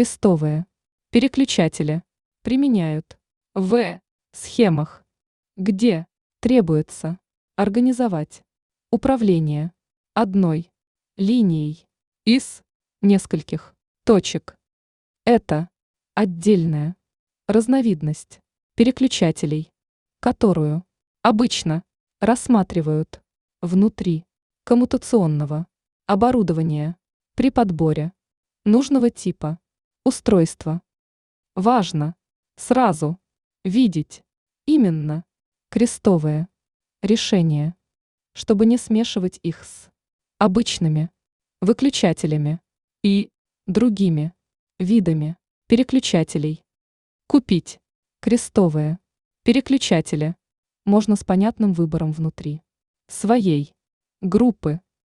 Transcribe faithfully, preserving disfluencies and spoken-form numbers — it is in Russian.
крестовые, переключатели, применяют в схемах, где требуется организовать управление одной линией из нескольких точек. Это отдельная разновидность переключателей, которую обычно рассматривают внутри коммутационного оборудования при подборе нужного типа устройства. Важно сразу видеть именно крестовые решения, чтобы не смешивать их с обычными выключателями и другими видами переключателей. Купить крестовые переключатели можно с понятным выбором внутри своей группы